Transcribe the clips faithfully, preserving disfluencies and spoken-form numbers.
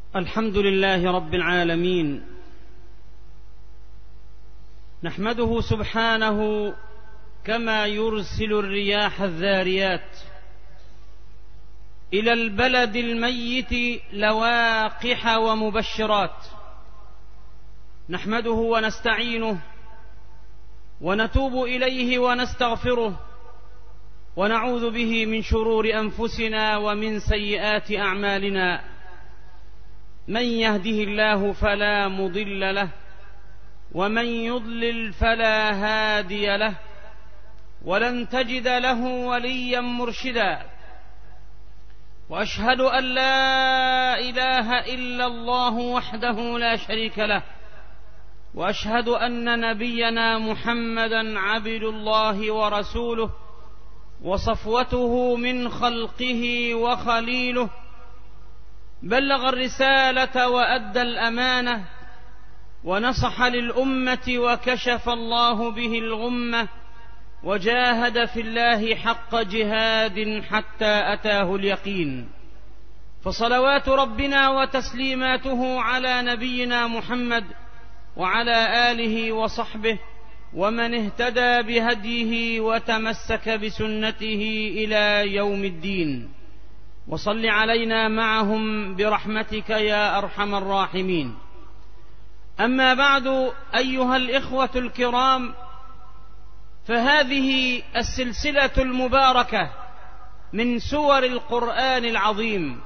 الحمد لله رب العالمين، نحمده سبحانه كما يرسل الرياح الذاريات إلى البلد الميت لواقح ومبشرات. نحمده ونستعينه ونتوب إليه ونستغفره ونعوذ به من شرور أنفسنا ومن سيئات أعمالنا. من يهده الله فلا مضل له ومن يضلل فلا هادي له، ولن تجد له وليا مرشدا. وأشهد أن لا إله إلا الله وحده لا شريك له، وأشهد أن نبينا محمدا عبد الله ورسوله وصفوته من خلقه وخليله، بلغ الرسالة وأدى الأمانة ونصح للأمة وكشف الله به الغمة، وجاهد في الله حق جهاد حتى أتاه اليقين. فصلوات ربنا وتسليماته على نبينا محمد وعلى آله وصحبه ومن اهتدى بهديه وتمسك بسنته إلى يوم الدين. وصل علينا معهم برحمتك يا أرحم الراحمين. أما بعد، أيها الإخوة الكرام، فهذه السلسلة المباركة من سور القرآن العظيم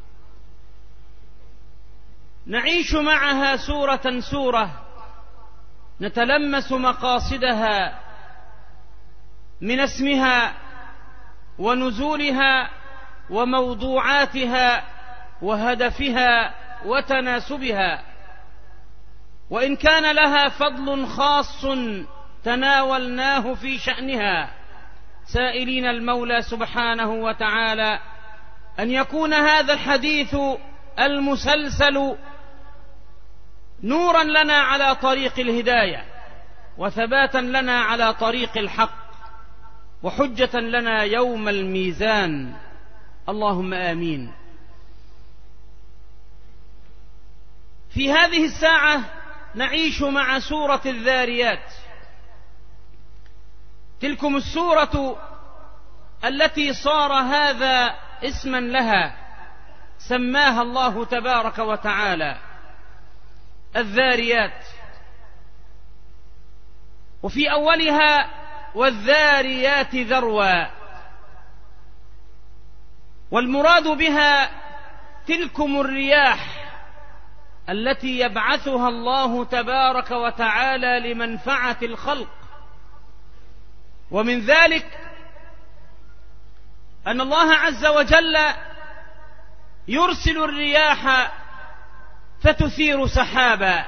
نعيش معها سورة سورة، نتلمس مقاصدها من اسمها ونزولها وموضوعاتها وهدفها وتناسبها. وإن كان لها فضل خاص تناولناه في شأنها، سائلين المولى سبحانه وتعالى أن يكون هذا الحديث المسلسل نورا لنا على طريق الهداية، وثباتا لنا على طريق الحق، وحجة لنا يوم الميزان. اللهم آمين. في هذه الساعة نعيش مع سورة الذاريات، تلكم السورة التي صار هذا اسما لها، سماها الله تبارك وتعالى الذاريات. وفي أولها والذاريات ذروا، والمراد بها تلكم الرياح التي يبعثها الله تبارك وتعالى لمنفعة الخلق. ومن ذلك أن الله عز وجل يرسل الرياح فتثير سحابا،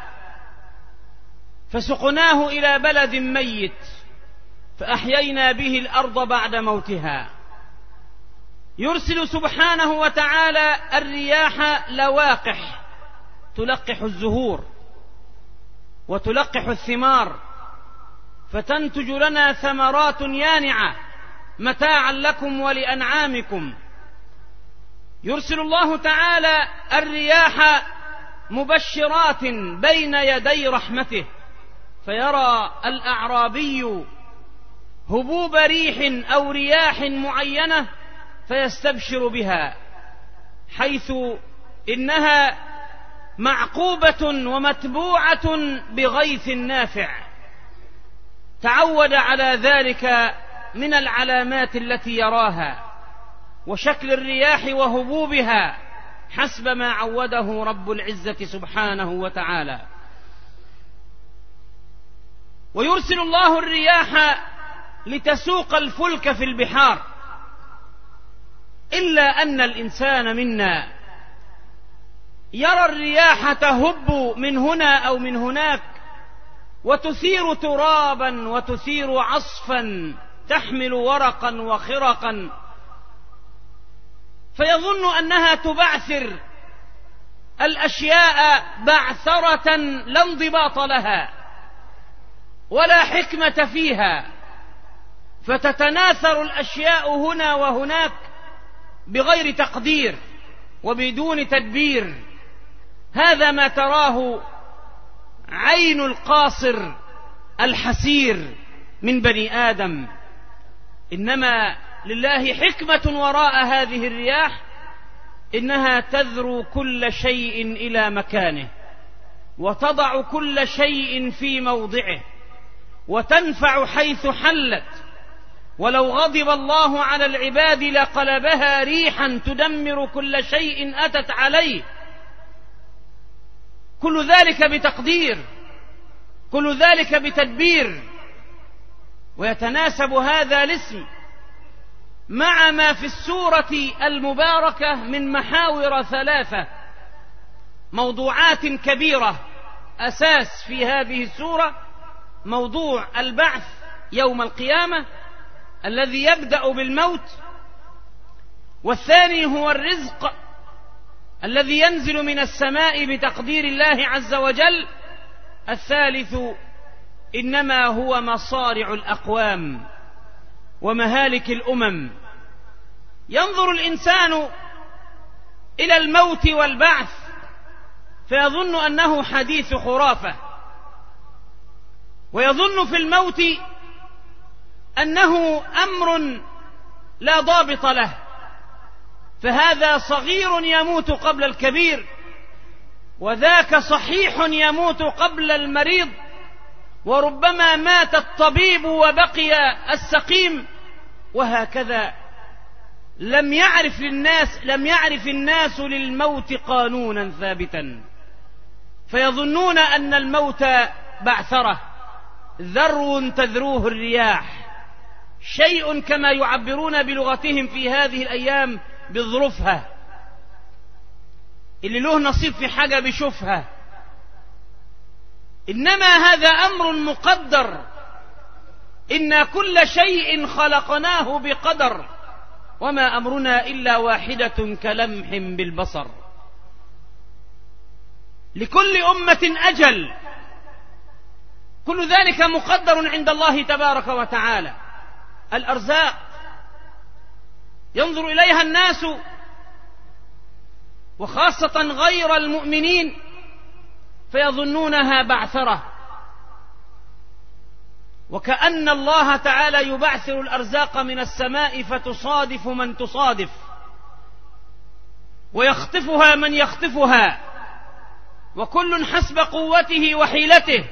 فسقناه إلى بلد ميت فأحيينا به الأرض بعد موتها. يرسل سبحانه وتعالى الرياح لواقح تلقح الزهور وتلقح الثمار، فتنتج لنا ثمرات يانعة متاعا لكم ولأنعامكم. يرسل الله تعالى الرياح مبشرات بين يدي رحمته، فيرى الأعرابي هبوب ريح أو رياح معينة فيستبشر بها، حيث إنها معقوبة ومتبوعة بغيث نافع، تعود على ذلك من العلامات التي يراها وشكل الرياح وهبوبها حسب ما عوده رب العزة سبحانه وتعالى. ويرسل الله الرياح لتسوق الفلك في البحار، إلا أن الإنسان منا يرى الرياح تهب من هنا أو من هناك وتثير ترابا وتثير عصفا، تحمل ورقا وخرقا، فيظن أنها تبعثر الأشياء بعثرة لا انضباط لها ولا حكمة فيها، فتتناثر الأشياء هنا وهناك بغير تقدير وبدون تدبير. هذا ما تراه عين القاصر الحسير من بني آدم، إنما لله حكمة وراء هذه الرياح، إنها تذرو كل شيء إلى مكانه، وتضع كل شيء في موضعه، وتنفع حيث حلت. ولو غضب الله على العباد لقلبها ريحا تدمر كل شيء أتت عليه. كل ذلك بتقدير، كل ذلك بتدبير. ويتناسب هذا الاسم مع ما في السورة المباركة من محاور ثلاثة، موضوعات كبيرة. أساس في هذه السورة موضوع البعث يوم القيامة الذي يبدأ بالموت، والثاني هو الرزق الذي ينزل من السماء بتقدير الله عز وجل، الثالث إنما هو مصارع الأقوام ومهالك الأمم. ينظر الإنسان إلى الموت والبعث فيظن أنه حديث خرافة، ويظن في الموت أنه أمر لا ضابط له، فهذا صغير يموت قبل الكبير، وذاك صحيح يموت قبل المريض، وربما مات الطبيب وبقي السقيم، وهكذا. لم يعرف للناس لم يعرف الناس للموت قانونا ثابتا، فيظنون أن الموت بعثرة، ذرو تذروه الرياح، شيء كما يعبرون بلغتهم في هذه الأيام بظروفها، اللي له نصيب في حاجة بيشوفها. إنما هذا أمر مقدر، إن كل شيء خلقناه بقدر، وما أمرنا إلا واحدة كلمح بالبصر. لكل أمة أجل، كل ذلك مقدر عند الله تبارك وتعالى. الأرزاق ينظر إليها الناس وخاصة غير المؤمنين فيظنونها بعثرة، وكأن الله تعالى يبعثر الأرزاق من السماء فتصادف من تصادف، ويخطفها من يخطفها، وكل حسب قوته وحيلته،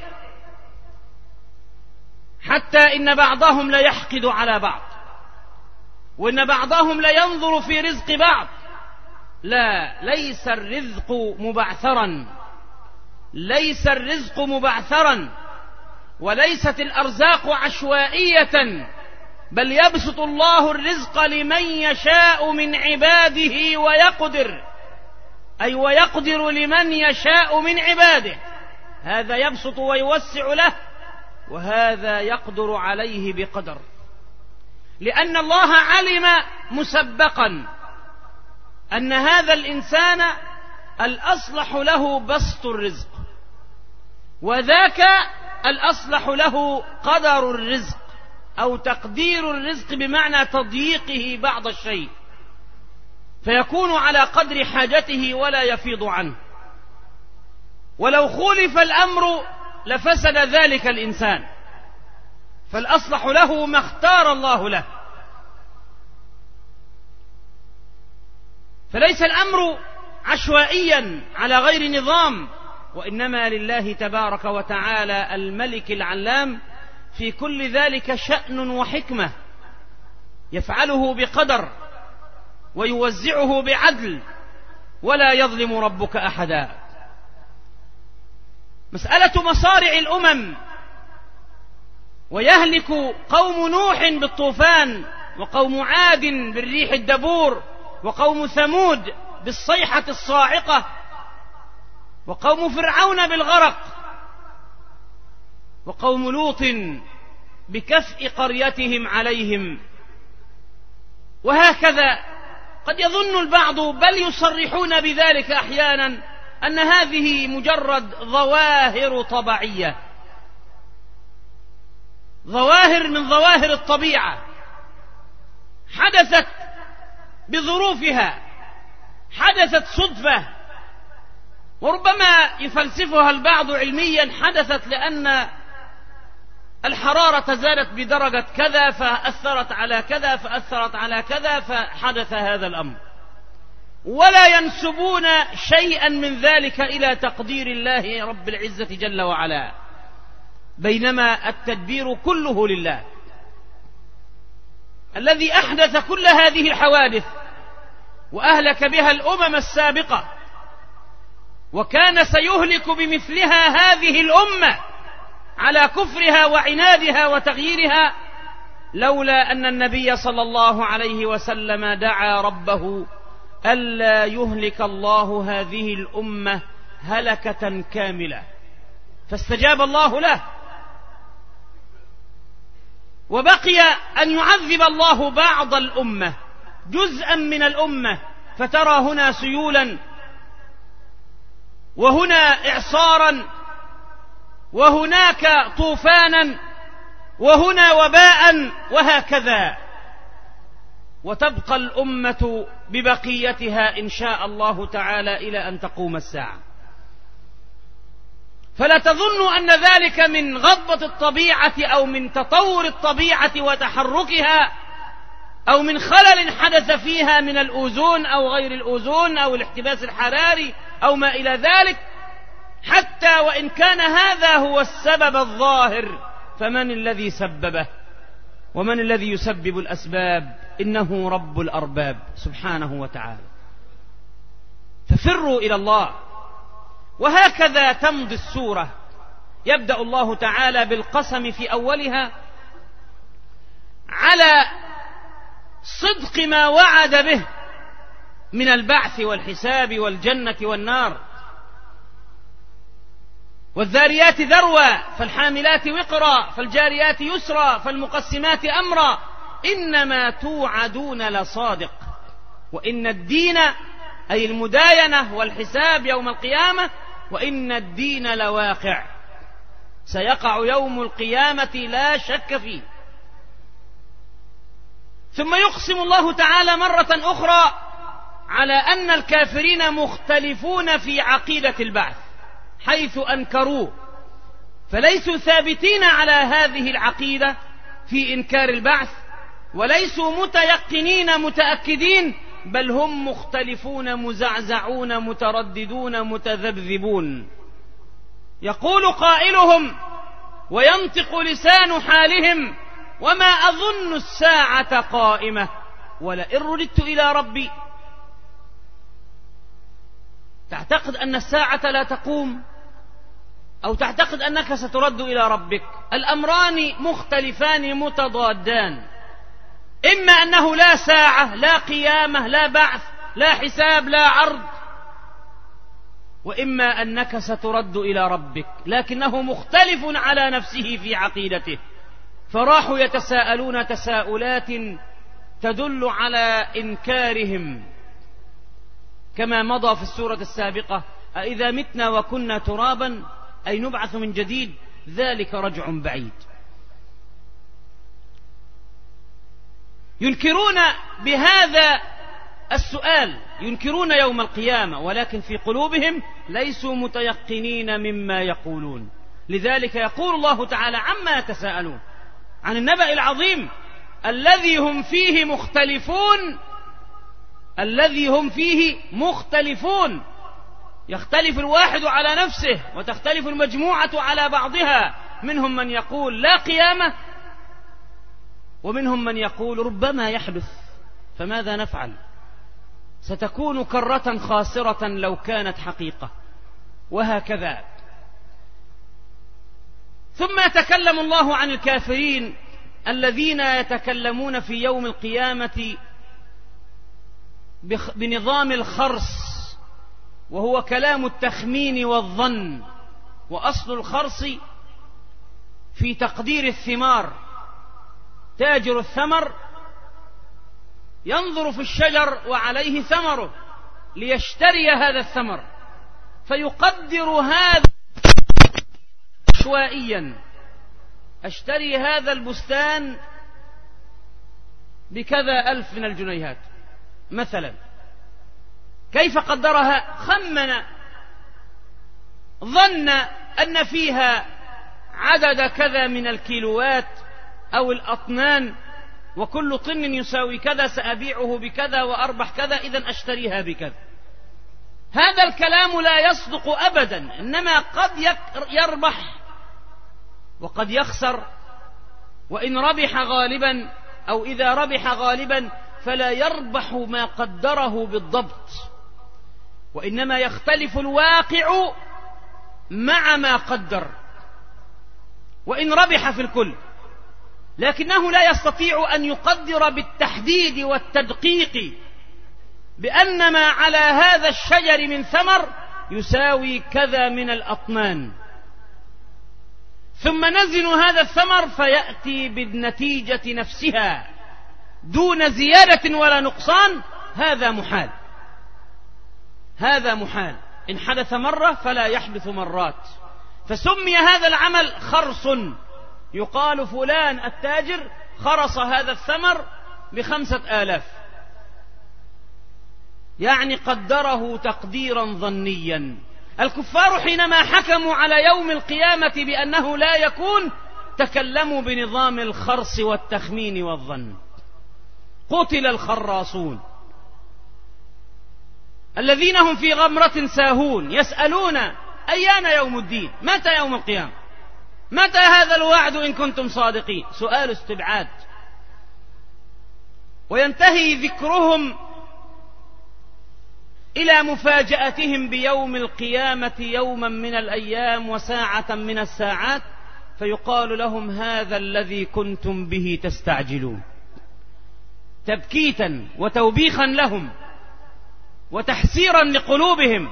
حتى إن بعضهم لا يحقد على بعض، وإن بعضهم لا ينظر في رزق بعض. لا، ليس الرزق مبعثرا، ليس الرزق مبعثرا، وليست الأرزاق عشوائية، بل يبسط الله الرزق لمن يشاء من عباده ويقدر، أي ويقدر لمن يشاء من عباده. هذا يبسط ويوسع له، وهذا يقدر عليه بقدر، لأن الله علم مسبقا أن هذا الإنسان الأصلح له بسط الرزق، وذاك الأصلح له قدر الرزق أو تقدير الرزق، بمعنى تضييقه بعض الشيء فيكون على قدر حاجته ولا يفيض عنه. ولو خولف الأمر لفسد ذلك الإنسان، فالأصلح له ما اختار الله له. فليس الأمر عشوائيا على غير نظام، وإنما لله تبارك وتعالى الملك العلام في كل ذلك شأن وحكمة، يفعله بقدر ويوزعه بعدل، ولا يظلم ربك أحدا. مسألة مصارع الأمم، ويهلك قوم نوح بالطوفان، وقوم عاد بالريح الدبور، وقوم ثمود بالصيحة الصاعقة، وقوم فرعون بالغرق، وقوم لوط بكفء قريتهم عليهم، وهكذا. قد يظن البعض بل يصرحون بذلك أحيانا أن هذه مجرد ظواهر طبيعية، ظواهر من ظواهر الطبيعة حدثت بظروفها، حدثت صدفة، وربما يفلسفها البعض علميا، حدثت لأن الحرارة زادت بدرجة كذا فأثرت على كذا فأثرت على كذا فحدث هذا الأمر، ولا ينسبون شيئا من ذلك إلى تقدير الله رب العزة جل وعلا، بينما التدبير كله لله الذي أحدث كل هذه الحوادث وأهلك بها الأمم السابقة، وكان سيهلك بمثلها هذه الأمة على كفرها وعنادها وتغييرها، لولا أن النبي صلى الله عليه وسلم دعا ربه ألا يهلك الله هذه الأمة هلكة كاملة، فاستجاب الله له. وبقي أن يعذب الله بعض الأمة، جزءا من الأمة، فترى هنا سيولا وهنا إعصارا وهناك طوفانا وهنا وباء وهكذا، وتبقى الأمة ببقيتها إن شاء الله تعالى إلى أن تقوم الساعة. فلا تظنوا أن ذلك من غضبة الطبيعة أو من تطور الطبيعة وتحركها أو من خلل حدث فيها من الأوزون أو غير الأوزون أو الاحتباس الحراري أو ما إلى ذلك، حتى وإن كان هذا هو السبب الظاهر، فمن الذي سببه ومن الذي يسبب الأسباب؟ إنه رب الأرباب سبحانه وتعالى. ففروا إلى الله. وهكذا تمضي السورة، يبدأ الله تعالى بالقسم في أولها على صدق ما وعد به من البعث والحساب والجنة والنار. والذاريات ذروا فالحاملات وقرا فالجاريات يسرا فالمقسمات أمرا إنما توعدون لصادق وإن الدين أي المداينة والحساب يوم القيامة وإن الدين لواقع، سيقع يوم القيامة لا شك فيه. ثم يقسم الله تعالى مرة أخرى على أن الكافرين مختلفون في عقيدة البعث، حيث أنكروه، فليسوا ثابتين على هذه العقيدة في إنكار البعث، وليسوا متيقنين متأكدين، بل هم مختلفون مزعزعون مترددون متذبذبون. يقول قائلهم وينطق لسان حالهم: وما أظن الساعة قائمة ولئن رددت إلى ربي. تعتقد أن الساعة لا تقوم أو تعتقد أنك سترد إلى ربك؟ الأمران مختلفان متضادان، إما أنه لا ساعة لا قيامة لا بعث لا حساب لا عرض، وإما أنك سترد إلى ربك، لكنه مختلف على نفسه في عقيدته. فراحوا يتساءلون تساؤلات تدل على إنكارهم، كما مضى في السورة السابقة: أإذا متنا وكنا ترابا أي نبعث من جديد، ذلك رجع بعيد. ينكرون بهذا السؤال، ينكرون يوم القيامة، ولكن في قلوبهم ليسوا متيقنين مما يقولون. لذلك يقول الله تعالى عما يتساءلون عن النبأ العظيم الذي هم فيه مختلفون، الذي هم فيه مختلفون. يختلف الواحد على نفسه وتختلف المجموعة على بعضها، منهم من يقول لا قيامة ومنهم من يقول ربما يحدث، فماذا نفعل؟ ستكون كرة خاسرة لو كانت حقيقة، وهكذا. ثم يتكلم الله عن الكافرين الذين يتكلمون في يوم القيامة بنظام الخرص، وهو كلام التخمين والظن. وأصل الخرص في تقدير الثمار، تاجر الثمر ينظر في الشجر وعليه ثمره ليشتري هذا الثمر، فيقدر هذا عشوائيا: أشتري هذا البستان بكذا ألف من الجنيهات مثلا. كيف قدرها؟ خمن ظن أن فيها عدد كذا من الكيلوات أو الأطنان، وكل طن يساوي كذا، سأبيعه بكذا وأربح كذا، إذن أشتريها بكذا. هذا الكلام لا يصدق أبدا، إنما قد يربح وقد يخسر، وإن ربح غالبا أو إذا ربح غالبا فلا يربح ما قدره بالضبط، وإنما يختلف الواقع مع ما قدر، وإن ربح في الكل، لكنه لا يستطيع أن يقدر بالتحديد والتدقيق بأن ما على هذا الشجر من ثمر يساوي كذا من الأطنان، ثم نزن هذا الثمر فيأتي بالنتيجة نفسها دون زيادة ولا نقصان. هذا محال، هذا محال. إن حدث مرة فلا يحدث مرات، فسمي هذا العمل خرص. يقال فلان التاجر خرص هذا الثمر بخمسة آلاف، يعني قدره تقديرا ظنيا. الكفار حينما حكموا على يوم القيامة بأنه لا يكون تكلموا بنظام الخرص والتخمين والظن. قتل الخراصون الذين هم في غمرة ساهون يسألون أيان يوم الدين، متى يوم القيامة، متى هذا الوعد إن كنتم صادقين. سؤال استبعاد. وينتهي ذكرهم إلى مفاجأتهم بيوم القيامة يوما من الأيام وساعة من الساعات، فيقال لهم هذا الذي كنتم به تستعجلون، تبكيتا وتوبيخا لهم وتحسيرا لقلوبهم.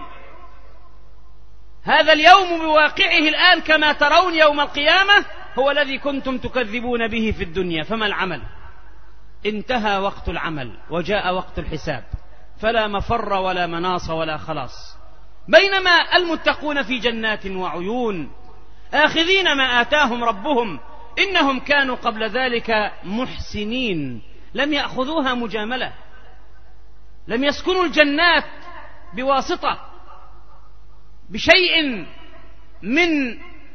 هذا اليوم بواقعه الآن كما ترون يوم القيامة هو الذي كنتم تكذبون به في الدنيا. فما العمل؟ انتهى وقت العمل وجاء وقت الحساب، فلا مفر ولا مناص ولا خلاص. بينما المتقون في جنات وعيون آخذين ما آتاهم ربهم إنهم كانوا قبل ذلك محسنين، لم يأخذوها مجاملة، لم يسكنوا الجنات بواسطة بشيء من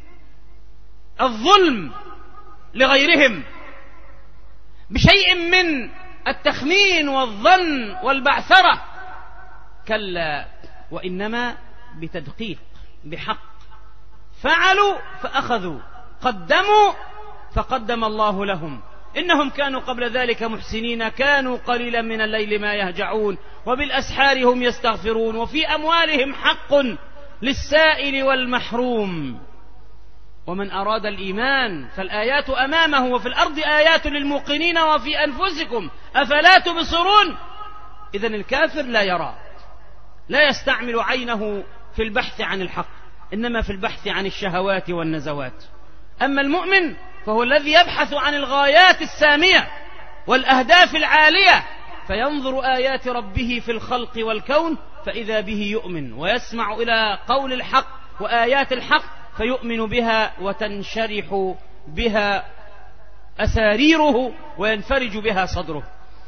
الظلم لغيرهم، بشيء من التخمين والظن والبعثرة، كلا، وإنما بتدقيق بحق. فعلوا فأخذوا، قدموا فقدم الله لهم. إنهم كانوا قبل ذلك محسنين، كانوا قليلا من الليل ما يهجعون وبالأسحار هم يستغفرون وفي أموالهم حق للسائل والمحروم. ومن أراد الإيمان فالآيات أمامه، وفي الأرض آيات للموقنين وفي أنفسكم أفلا تبصرون. إذن الكافر لا يرى، لا يستعمل عينه في البحث عن الحق، إنما في البحث عن الشهوات والنزوات. أما المؤمن فهو الذي يبحث عن الغايات السامية والأهداف العالية، فينظر آيات ربه في الخلق والكون فإذا به يؤمن، ويسمع إلى قول الحق وآيات الحق فيؤمن بها وتنشرح بها أساريره وينفرج بها صدره.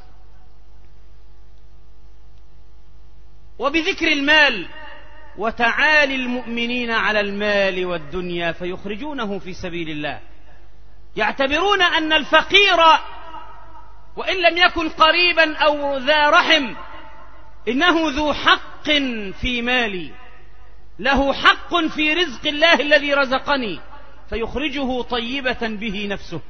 وبذكر المال وتعالي المؤمنين على المال والدنيا فيخرجونه في سبيل الله، يعتبرون أن الفقير وإن لم يكن قريبا أو ذا رحم إنه ذو حق في مالي، له حق في رزق الله الذي رزقني، فيخرجه طيبة به نفسه.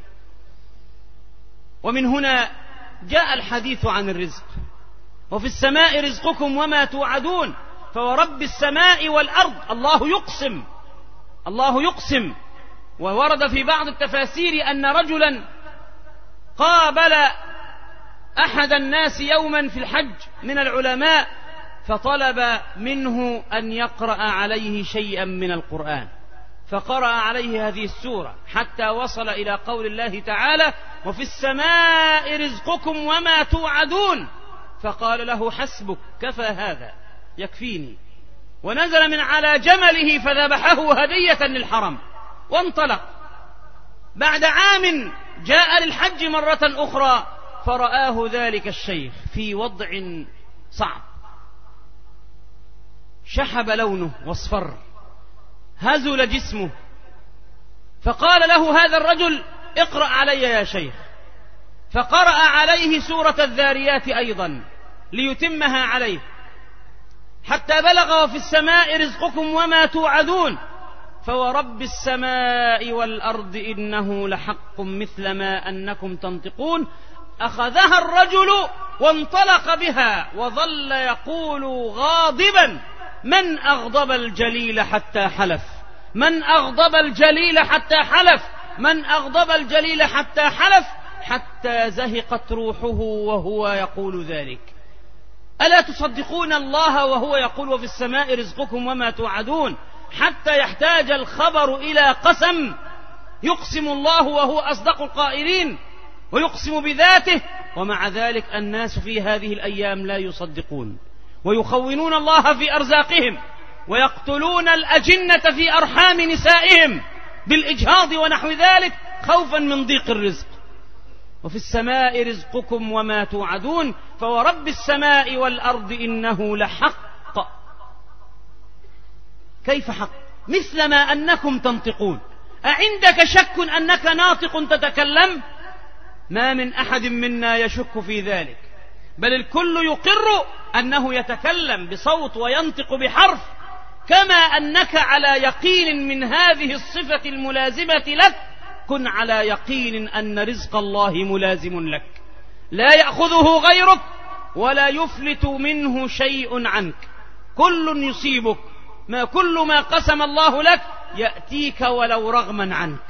ومن هنا جاء الحديث عن الرزق. وفي السماء رزقكم وما توعدون، فورب السماء والأرض، الله يقسم، الله يقسم. وورد في بعض التفاسير أن رجلا قابل أحد الناس يوما في الحج من العلماء فطلب منه أن يقرأ عليه شيئا من القرآن، فقرأ عليه هذه السورة حتى وصل إلى قول الله تعالى وفي السماء رزقكم وما توعدون، فقال له حسبك، كفى هذا يكفيني، ونزل من على جمله فذبحه هدية للحرم وانطلق. بعد عام جاء للحج مرة أخرى فرآه ذلك الشيخ في وضع صعب، شحب لونه واصفر، هزل جسمه، فقال له هذا الرجل: اقرأ علي يا شيخ. فقرأ عليه سورة الذاريات أيضا ليتمها عليه، حتى بلغ: وفي السماء رزقكم وما توعدون فورب السماء والأرض إنه لحق مثل ما أنكم تنطقون. أخذها الرجل وانطلق بها وظل يقول غاضبا: من أغضب الجليل حتى حلف، من أغضب الجليل حتى حلف، من أغضب الجليل حتى حلف، حتى زهقت روحه وهو يقول ذلك. ألا تصدقون الله وهو يقول: وفي السماء رزقكم وما توعدون، حتى يحتاج الخبر إلى قسم يقسم الله وهو أصدق القائلين ويقسم بذاته، ومع ذلك الناس في هذه الأيام لا يصدقون ويخونون الله في أرزاقهم ويقتلون الأجنة في أرحام نسائهم بالإجهاض ونحو ذلك خوفا من ضيق الرزق. وفي السماء رزقكم وما توعدون فورب السماء والأرض إنه لحق. كيف حق؟ مثل ما أنكم تنطقون. أعندك شك أنك ناطق تتكلم؟ ما من أحد منا يشك في ذلك، بل الكل يقر أنه يتكلم بصوت وينطق بحرف، كما أنك على يقين من هذه الصفة الملازمة لك، كن على يقين أن رزق الله ملازم لك، لا يأخذه غيرك ولا يفلت منه شيء عنك، كل يصيبك، ما كل ما قسم الله لك يأتيك ولو رغما عنك.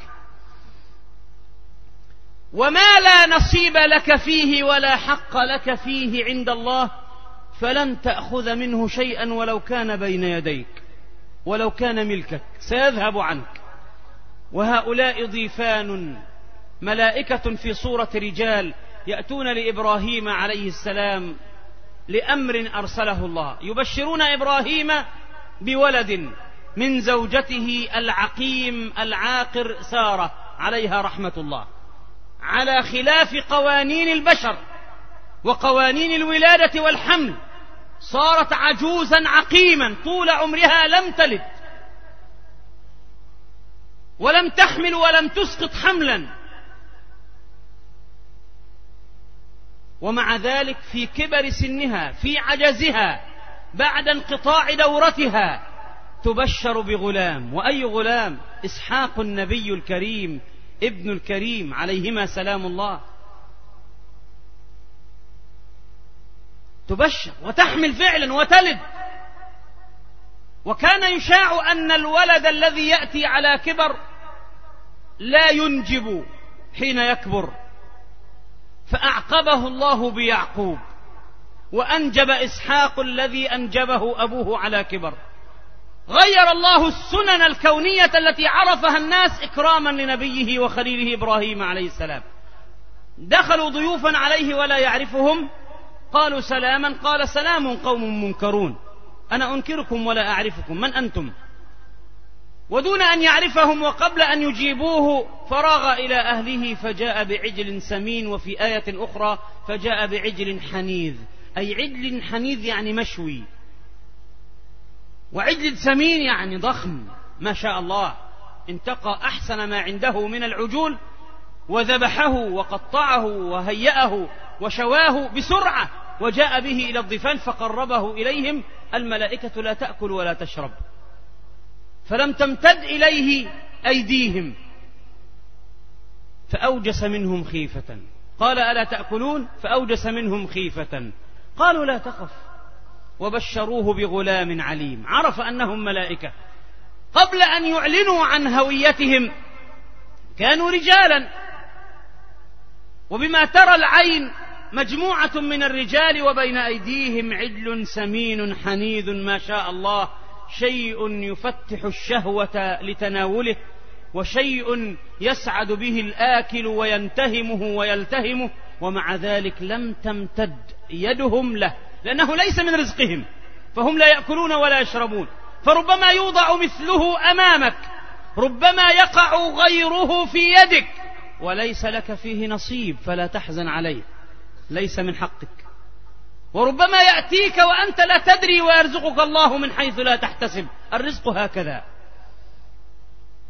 وما لا نصيب لك فيه ولا حق لك فيه عند الله فلن تأخذ منه شيئا ولو كان بين يديك، ولو كان ملكك سيذهب عنك. وهؤلاء ضيفان ملائكة في صورة رجال يأتون لإبراهيم عليه السلام لأمر أرسله الله، يبشرون إبراهيم بولد من زوجته العقيم العاقر سارة عليها رحمة الله، على خلاف قوانين البشر وقوانين الولادة والحمل، صارت عجوزا عقيما طول عمرها لم تلد ولم تحمل ولم تسقط حملا، ومع ذلك في كبر سنها في عجزها بعد انقطاع دورتها تبشر بغلام. وأي غلام؟ إسحاق النبي الكريم ابن الكريم عليهما سلام الله. تبشر وتحمل فعلا وتلد. وكان يشاع أن الولد الذي يأتي على كبر لا ينجب حين يكبر، فأعقبه الله بيعقوب وأنجب إسحاق الذي أنجبه أبوه على كبر. غير الله السنن الكونية التي عرفها الناس إكراما لنبيه وخليله إبراهيم عليه السلام. دخلوا ضيوفا عليه ولا يعرفهم، قالوا سلاما، قال سلام قوم منكرون، أنا أنكركم ولا أعرفكم، من أنتم؟ ودون أن يعرفهم وقبل أن يجيبوه فراغ إلى أهله فجاء بعجل سمين، وفي آية أخرى فجاء بعجل حنيذ، أي عجل حنيذ يعني مشوي، وعجل سمين يعني ضخم ما شاء الله. انتقى أحسن ما عنده من العجول وذبحه وقطعه وهيأه وشواه بسرعة وجاء به إلى الضيفان فقربه إليهم. الملائكة لا تأكل ولا تشرب، فلم تمتد إليه أيديهم، فأوجس منهم خيفة. قال ألا تأكلون؟ فأوجس منهم خيفة. قالوا لا تخف، وبشروه بغلام عليم. عرف أنهم ملائكة. قبل أن يعلنوا عن هويتهم كانوا رجالا، وبما ترى العين مجموعة من الرجال وبين أيديهم عجل سمين حنيذ ما شاء الله، شيء يفتح الشهوة لتناوله، وشيء يسعد به الآكل وينتهمه ويلتهمه، ومع ذلك لم تمتد يدهم له، لأنه ليس من رزقهم، فهم لا يأكلون ولا يشربون. فربما يوضع مثله أمامك، ربما يقع غيره في يدك وليس لك فيه نصيب، فلا تحزن عليه، ليس من حقك. وربما يأتيك وأنت لا تدري ويرزقك الله من حيث لا تحتسب. الرزق هكذا،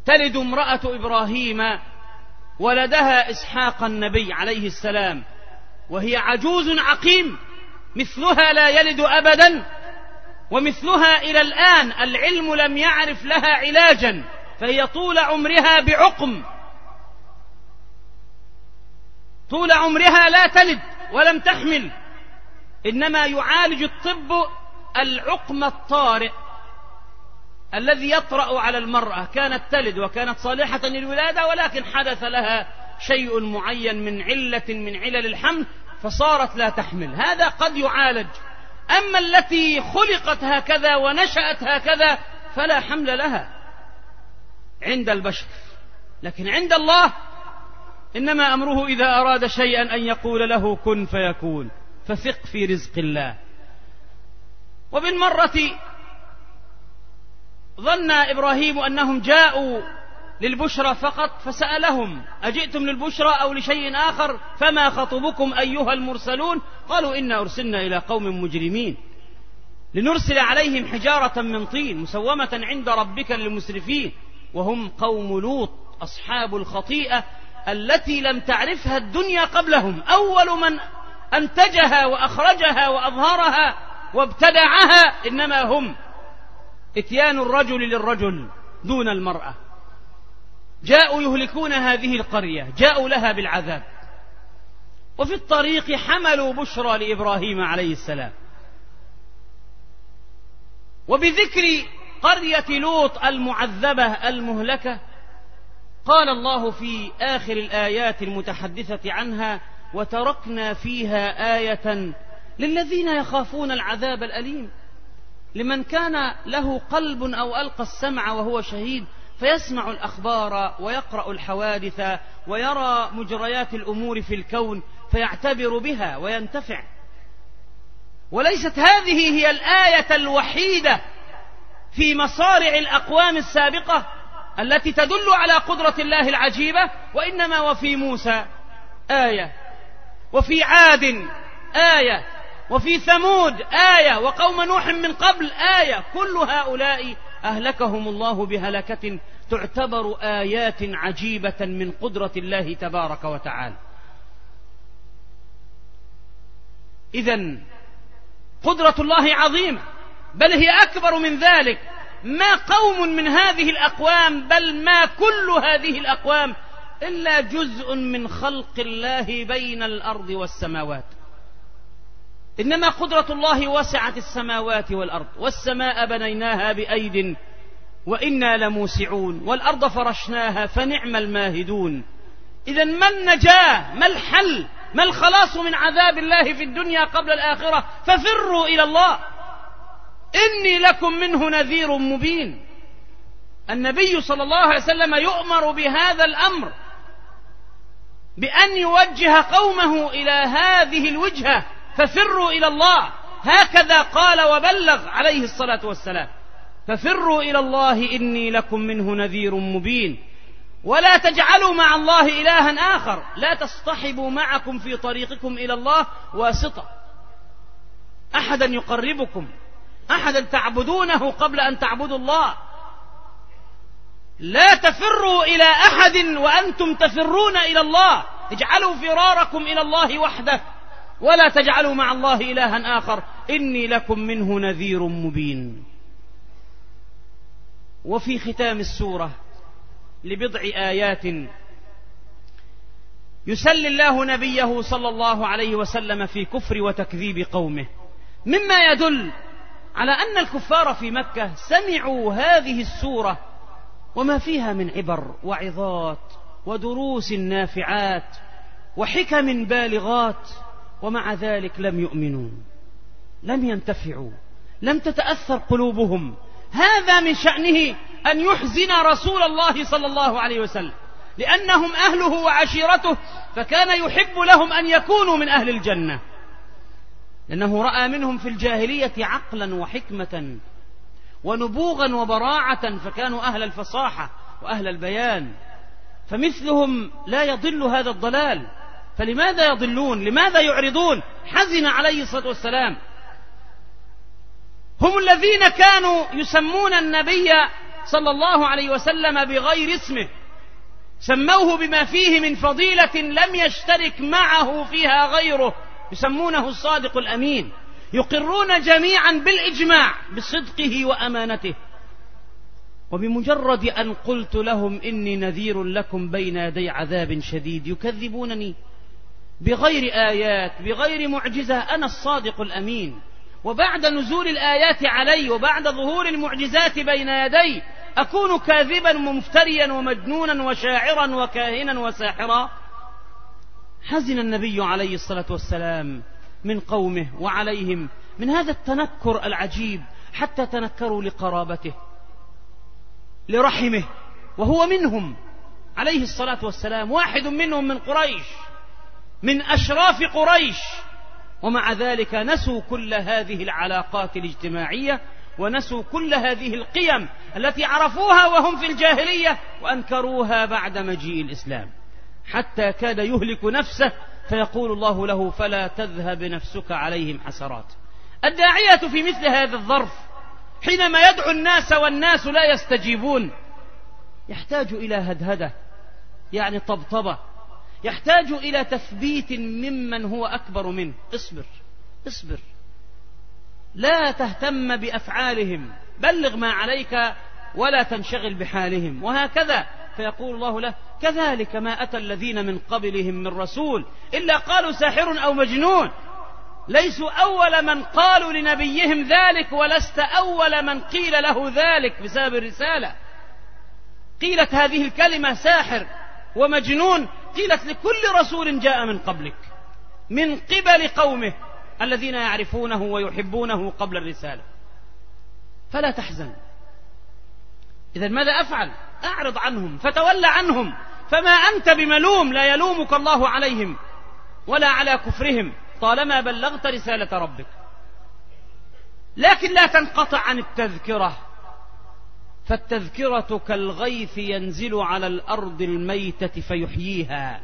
تلد امرأة إبراهيم ولدها إسحاق النبي عليه السلام وهي عجوز عقيم، مثلها لا يلد أبدا، ومثلها إلى الآن العلم لم يعرف لها علاجا، فهي طول عمرها بعقم، طول عمرها لا تلد ولم تحمل، إنما يعالج الطب العقم الطارئ الذي يطرأ على المرأة، كانت تلد وكانت صالحة للولادة ولكن حدث لها شيء معين من علة من علل الحمل فصارت لا تحمل، هذا قد يعالج. أما التي خلقت هكذا ونشأت هكذا فلا حمل لها عند البشر، لكن عند الله إنما أمره إذا أراد شيئا أن يقول له كن فيكون، فثق في رزق الله. وبالمرة ظن إبراهيم أنهم جاءوا للبشرى فقط فسألهم أجئتم للبشرى أو لشيء آخر؟ فما خطبكم أيها المرسلون؟ قالوا إنا أرسلنا إلى قوم مجرمين لنرسل عليهم حجارة من طين مسومة عند ربك للمسرفين، وهم قوم لوط أصحاب الخطيئة التي لم تعرفها الدنيا قبلهم، أول من أنتجها وأخرجها وأظهرها وابتدعها إنما هم، إتيان الرجل للرجل دون المرأة. جاءوا يهلكون هذه القرية، جاءوا لها بالعذاب، وفي الطريق حملوا بشرى لإبراهيم عليه السلام. وبذكر قرية لوط المعذبة المهلكة قال الله في آخر الآيات المتحدثة عنها وتركنا فيها آية للذين يخافون العذاب الأليم، لمن كان له قلب أو ألقى السمع وهو شهيد فيسمع الأخبار ويقرأ الحوادث ويرى مجريات الأمور في الكون فيعتبر بها وينتفع. وليست هذه هي الآية الوحيدة في مصارع الأقوام السابقة التي تدل على قدرة الله العجيبة، وإنما وفي موسى آية، وفي عاد آية، وفي ثمود آية، وقوم نوح من قبل آية، كل هؤلاء أهلكهم الله بهلكة تعتبر آيات عجيبة من قدرة الله تبارك وتعالى. إذن قدرة الله عظيمة، بل هي أكبر من ذلك، ما قوم من هذه الأقوام بل ما كل هذه الأقوام إلا جزء من خلق الله بين الأرض والسماوات، إنما قدرة الله وسعت السماوات والأرض، والسماء بنيناها بأيد وإنا لموسعون، والأرض فرشناها فنعم الماهدون. إذن ما النجاة، ما الحل، ما الخلاص من عذاب الله في الدنيا قبل الآخرة؟ ففروا إلى الله، إني لكم منه نذير مبين. النبي صلى الله عليه وسلم يؤمر بهذا الأمر، بأن يوجه قومه إلى هذه الوجهة، ففروا إلى الله، هكذا قال وبلغ عليه الصلاة والسلام، ففروا إلى الله إني لكم منه نذير مبين. ولا تجعلوا مع الله إلها آخر، لا تصطحبوا معكم في طريقكم إلى الله واسطة، أحدا يقربكم، أحدا تعبدونه قبل أن تعبدوا الله. لا تفروا إلى أحد وأنتم تفرون إلى الله، اجعلوا فراركم إلى الله وحده، ولا تجعلوا مع الله إلها آخر إني لكم منه نذير مبين. وفي ختام السورة لبضع آيات يسلي الله نبيه صلى الله عليه وسلم في كفر وتكذيب قومه، مما يدل على أن الكفار في مكة سمعوا هذه السورة وما فيها من عبر وعظات ودروس نافعات وحكم بالغات، ومع ذلك لم يؤمنوا، لم ينتفعوا، لم تتأثر قلوبهم. هذا من شأنه أن يحزن رسول الله صلى الله عليه وسلم، لأنهم أهله وعشيرته، فكان يحب لهم أن يكونوا من أهل الجنة، لأنه رأى منهم في الجاهلية عقلا وحكمة ونبوغا وبراعة، فكانوا أهل الفصاحة وأهل البيان، فمثلهم لا يضل هذا الضلال، فلماذا يضلون؟ لماذا يعرضون؟ حزن عليه الصلاة والسلام. هم الذين كانوا يسمون النبي صلى الله عليه وسلم بغير اسمه، سموه بما فيه من فضيلة لم يشترك معه فيها غيره، يسمونه الصادق الأمين، يقرون جميعا بالإجماع بصدقه وأمانته. وبمجرد أن قلت لهم إني نذير لكم بين يدي عذاب شديد يكذبونني بغير آيات بغير معجزة. أنا الصادق الأمين، وبعد نزول الآيات علي وبعد ظهور المعجزات بين يدي أكون كاذبا ومفتريا ومجنونا وشاعرا وكاهنا وساحرا؟ حزن النبي عليه الصلاة والسلام من قومه وعليهم من هذا التنكر العجيب، حتى تنكروا لقرابته لرحمه، وهو منهم عليه الصلاة والسلام، واحد منهم من قريش، من أشراف قريش، ومع ذلك نسوا كل هذه العلاقات الاجتماعية ونسوا كل هذه القيم التي عرفوها وهم في الجاهلية وأنكروها بعد مجيء الإسلام، حتى كاد يهلك نفسه، فيقول الله له: فلا تذهب نفسك عليهم حسرات. الداعية في مثل هذا الظرف حينما يدعو الناس والناس لا يستجيبون يحتاج إلى هدهدة، يعني طبطبة، يحتاج إلى تثبيت ممن هو أكبر منه. اصبر اصبر، لا تهتم بأفعالهم، بلغ ما عليك ولا تنشغل بحالهم، وهكذا. فيقول الله له: كذلك ما أتى الذين من قبلهم من رسول إلا قالوا ساحر أو مجنون. ليسوا أول من قالوا لنبيهم ذلك، ولست أول من قيل له ذلك بسبب الرسالة. قيلت هذه الكلمة ساحر ومجنون، قيلت لكل رسول جاء من قبلك من قبل قومه الذين يعرفونه ويحبونه قبل الرسالة. فلا تحزن. إذن ماذا أفعل؟ أعرض عنهم، فتولى عنهم، فما أنت بملوم، لا يلومك الله عليهم ولا على كفرهم طالما بلغت رسالة ربك. لكن لا تنقطع عن التذكرة، فالتذكرة كالغيث ينزل على الأرض الميتة فيحييها.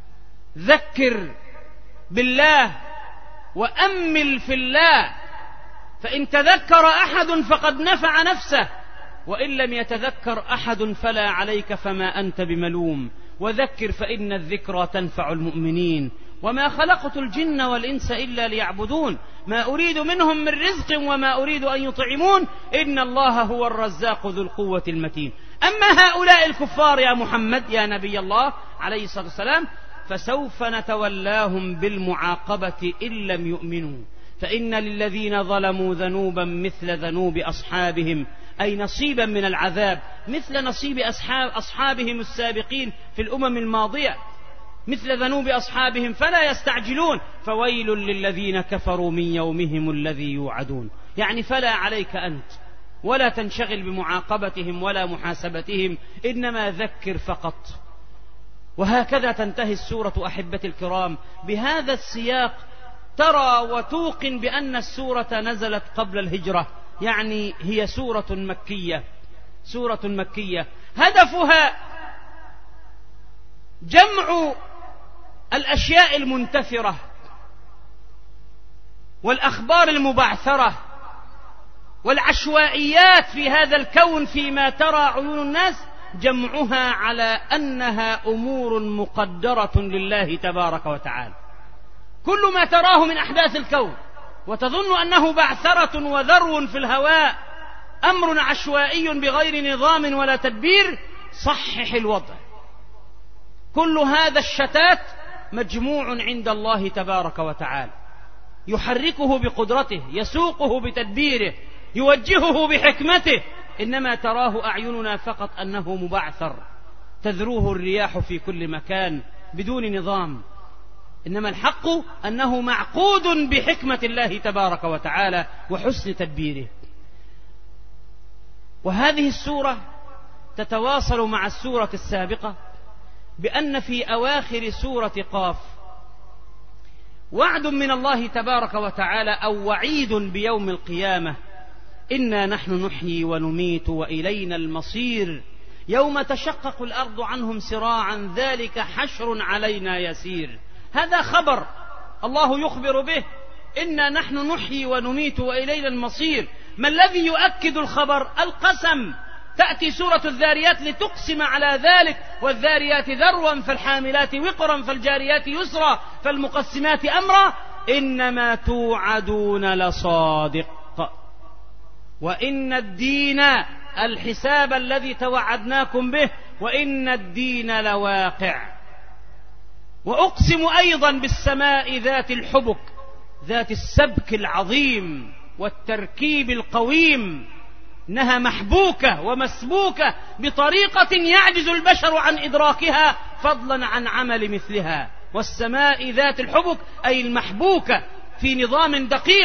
ذكر بالله وأمل في الله، فإن تذكر أحد فقد نفع نفسه، وإن لم يتذكر أحد فلا عليك، فما أنت بملوم. وذكر فإن الذكرى تنفع المؤمنين. وما خلقت الجن والإنس إلا ليعبدون ما أريد منهم من رزق وما أريد أن يطعمون إن الله هو الرزاق ذو القوة المتين. أما هؤلاء الكفار يا محمد يا نبي الله عليه الصلاة والسلام فسوف نتولاهم بالمعاقبة إن لم يؤمنوا، فإن للذين ظلموا ذنوبا مثل ذنوب أصحابهم، أي نصيبا من العذاب مثل نصيب أصحاب أصحابهم السابقين في الأمم الماضية، مثل ذنوب أصحابهم فلا يستعجلون، فويل للذين كفروا من يومهم الذي يوعدون. يعني فلا عليك أنت ولا تنشغل بمعاقبتهم ولا محاسبتهم، إنما ذكر فقط. وهكذا تنتهي السورة أحبتي الكرام بهذا السياق. ترى وتوقن بأن السورة نزلت قبل الهجرة، يعني هي سورة مكية، سورة مكية هدفها جمع الأشياء المنتثرة والأخبار المبعثرة والعشوائيات في هذا الكون فيما ترى عيون الناس، جمعها على أنها أمور مقدرة لله تبارك وتعالى. كل ما تراه من أحداث الكون وتظن أنه بعثرة وذرو في الهواء، أمر عشوائي بغير نظام ولا تدبير، صحح الوضع. كل هذا الشتات مجموع عند الله تبارك وتعالى، يحركه بقدرته، يسوقه بتدبيره، يوجهه بحكمته. إنما تراه أعيننا فقط أنه مبعثر تذروه الرياح في كل مكان بدون نظام، إنما الحق أنه معقود بحكمة الله تبارك وتعالى وحسن تدبيره. وهذه السورة تتواصل مع السورة السابقة بأن في أواخر سورة قاف وعد من الله تبارك وتعالى أو وعيد بيوم القيامة: إنا نحن نحيي ونميت وإلينا المصير، يوم تشقق الأرض عنهم سراعا ذلك حشر علينا يسير. هذا خبر الله يخبر به: إنا نحن نحيي ونميت وإلينا المصير. ما الذي يؤكد الخبر؟ القسم تأتي سورة الذاريات لتقسم على ذلك: والذاريات ذروا فالحاملات وقرا فالجاريات يسرا فالمقسمات أمرا إنما توعدون لصادق وإن الدين الحساب الذي توعدناكم به وإن الدين لواقع. وأقسم أيضا بالسماء ذات الحبك ذات السبك العظيم والتركيب القويم، إنها محبوكة ومسبوكة بطريقة يعجز البشر عن إدراكها فضلا عن عمل مثلها. والسماء ذات الحبك أي المحبوكة في نظام دقيق.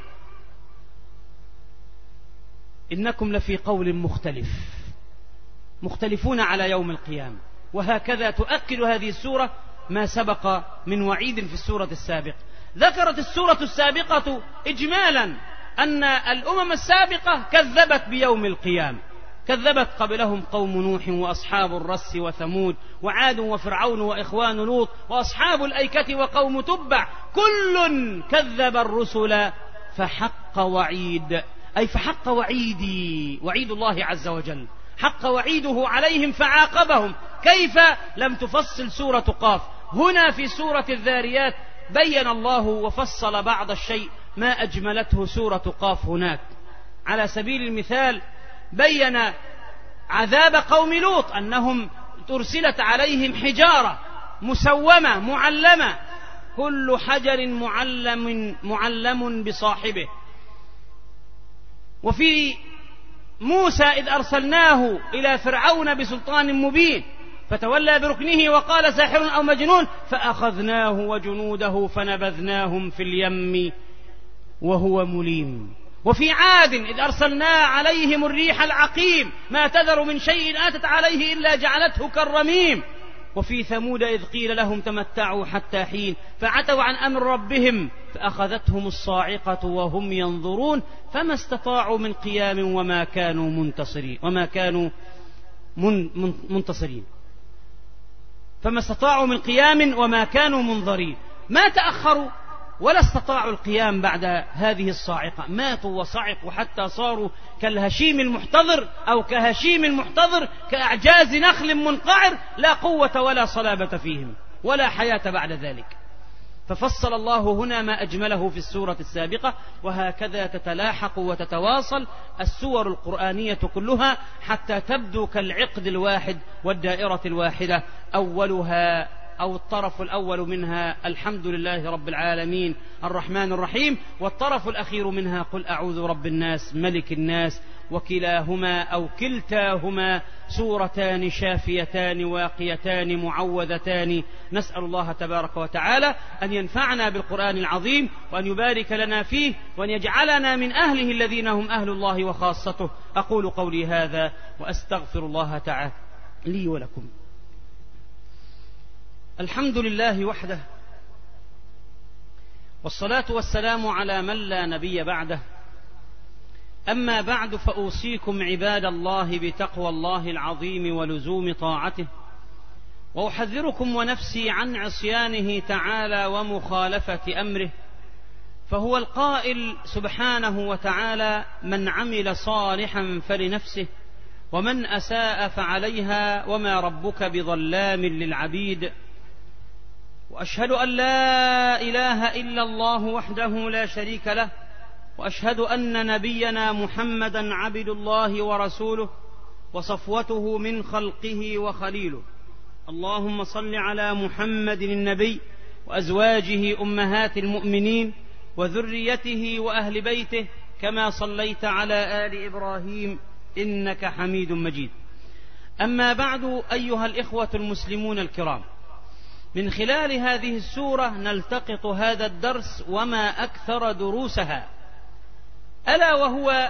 إنكم لفي قول مختلف، مختلفون على يوم القيامة. وهكذا تؤكد هذه السورة ما سبق من وعيد في السورة السابقة. ذكرت السورة السابقة إجمالا أن الأمم السابقة كذبت بيوم القيامة، كذبت قبلهم قوم نوح وأصحاب الرس وثمود وعاد وفرعون وإخوان لوط وأصحاب الأيكة وقوم تبع، كل كذب الرسل فحق وعيد، أي فحق وعيدي، وعيد الله عز وجل، حق وعيده عليهم فعاقبهم. كيف؟ لم تفصل سورة قاف. هنا في سورة الذاريات بين الله وفصل بعض الشيء ما أجملته سورة قاف هناك. على سبيل المثال بين عذاب قوم لوط، أنهم أرسلت عليهم حجارة مسومة معلمة، كل حجر معلم معلم بصاحبه. وفي موسى إذ أرسلناه إلى فرعون بسلطان مبين فتولى بركنه وقال ساحر أو مجنون فأخذناه وجنوده فنبذناهم في اليم وهو مليم. وفي عاد إذ أرسلنا عليهم الريح العقيم ما تذر من شيء آتت عليه إلا جعلته كالرميم. وفي ثمود إذ قيل لهم تمتعوا حتى حين فعتوا عن أمر ربهم فأخذتهم الصاعقة وهم ينظرون فما استطاعوا من قيام وما كانوا منتصرين وما كانوا من من منتصرين فما استطاعوا من قيام وما كانوا منظرين. ما تأخروا ولا استطاعوا القيام بعد هذه الصاعقة، ماتوا وصعقوا حتى صاروا كالهشيم المحتضر أو كهشيم المحتضر، كأعجاز نخل منقعر، لا قوة ولا صلابة فيهم ولا حياة بعد ذلك. ففصل الله هنا ما أجمله في السورة السابقة. وهكذا تتلاحق وتتواصل السور القرآنية كلها حتى تبدو كالعقد الواحد والدائرة الواحدة. أولها أو الطرف الأول منها الحمد لله رب العالمين الرحمن الرحيم، والطرف الأخير منها قل أعوذ رب الناس ملك الناس. وكلاهما أو كلتاهما سورتان شافيتان واقيتان معوذتان. نسأل الله تبارك وتعالى أن ينفعنا بالقرآن العظيم وأن يبارك لنا فيه وأن يجعلنا من أهله الذين هم أهل الله وخاصته. أقول قولي هذا وأستغفر الله تعالى لي ولكم. الحمد لله وحده، والصلاة والسلام على من لا نبي بعده. أما بعد، فأوصيكم عباد الله بتقوى الله العظيم ولزوم طاعته، وأحذركم ونفسي عن عصيانه تعالى ومخالفة أمره. فهو القائل سبحانه وتعالى: من عمل صالحا فلنفسه ومن أساء فعليها وما ربك بظلام للعبيد. وأشهد أن لا إله إلا الله وحده لا شريك له، وأشهد أن نبينا محمدا عبد الله ورسوله وصفوته من خلقه وخليله. اللهم صل على محمد النبي وأزواجه أمهات المؤمنين وذريته وأهل بيته كما صليت على آل إبراهيم إنك حميد مجيد. أما بعد، أيها الإخوة المسلمون الكرام، من خلال هذه السورة نلتقط هذا الدرس وما أكثر دروسها، ألا وهو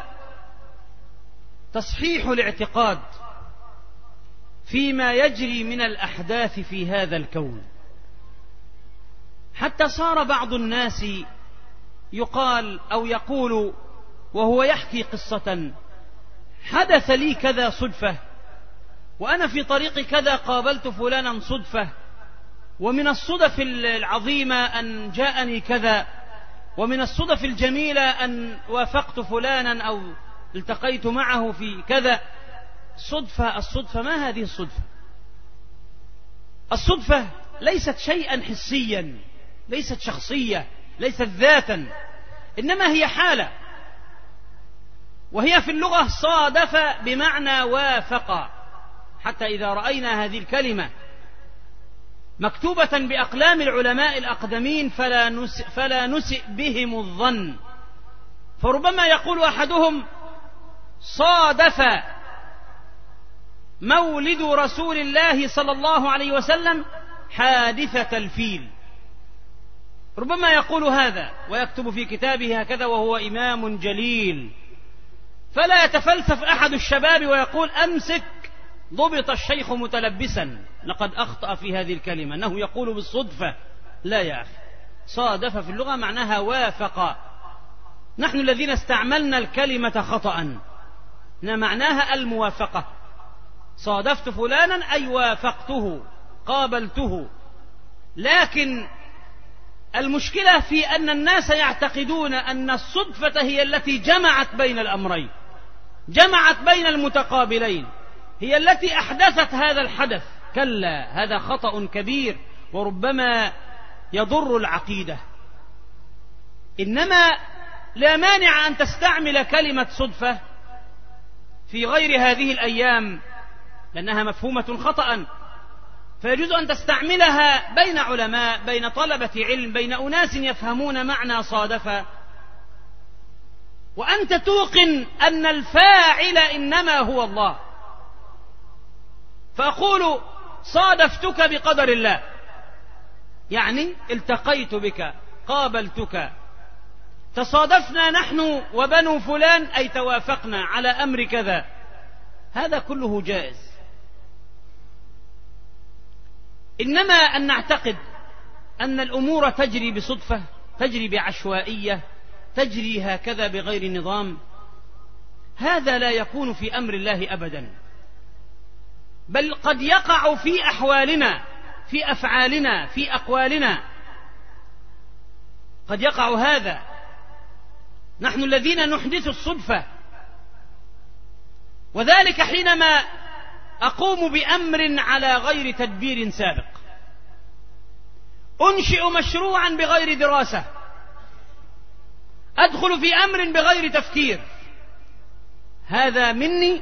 تصحيح الاعتقاد فيما يجري من الأحداث في هذا الكون. حتى صار بعض الناس يقال أو يقول وهو يحكي قصة: حدث لي كذا صدفة، وأنا في طريق كذا قابلت فلانا صدفة، ومن الصدف العظيمة أن جاءني كذا، ومن الصدف الجميلة أن وافقت فلانا أو التقيت معه في كذا. صدفة الصدفة ما هذه الصدفة؟ الصدفة ليست شيئا حسيا، ليست شخصية، ليست ذاتا، إنما هي حالة، وهي في اللغة صادف بمعنى وافق. حتى إذا رأينا هذه الكلمة مكتوبة بأقلام العلماء الأقدمين فلا نسئ, فلا نسئ بهم الظن، فربما يقول أحدهم صادف مولد رسول الله صلى الله عليه وسلم حادثة الفيل، ربما يقول هذا ويكتب في كتابه هكذا وهو إمام جليل، فلا يتفلسف أحد الشباب ويقول أمسك ضبط الشيخ متلبسا لقد أخطأ في هذه الكلمة، أنه يقول بالصدفة. لا يا أخي، صادف في اللغة معناها وافق. نحن الذين استعملنا الكلمة خطأ، معناها الموافقة. صادفت فلانا أي وافقته، قابلته. لكن المشكلة في أن الناس يعتقدون أن الصدفة هي التي جمعت بين الأمرين، جمعت بين المتقابلين، هي التي أحدثت هذا الحدث. كلا، هذا خطأ كبير وربما يضر العقيدة. إنما لا مانع أن تستعمل كلمة صدفة في غير هذه الأيام لأنها مفهومة خطأ، فيجوز أن تستعملها بين علماء، بين طلبة علم، بين أناس يفهمون معنى صادفة، وأنت توقن أن الفاعل إنما هو الله. فأقول صادفتك بقدر الله، يعني التقيت بك، قابلتك، تصادفنا نحن وبنو فلان أي توافقنا على أمر كذا، هذا كله جائز. إنما أن نعتقد أن الأمور تجري بصدفة، تجري بعشوائية، تجري هكذا بغير نظام، هذا لا يكون في أمر الله أبدا، بل قد يقع في أحوالنا، في أفعالنا، في أقوالنا، قد يقع هذا. نحن الذين نحدث الصدفة، وذلك حينما أقوم بأمر على غير تدبير سابق، أنشئ مشروعا بغير دراسة، أدخل في أمر بغير تفكير، هذا مني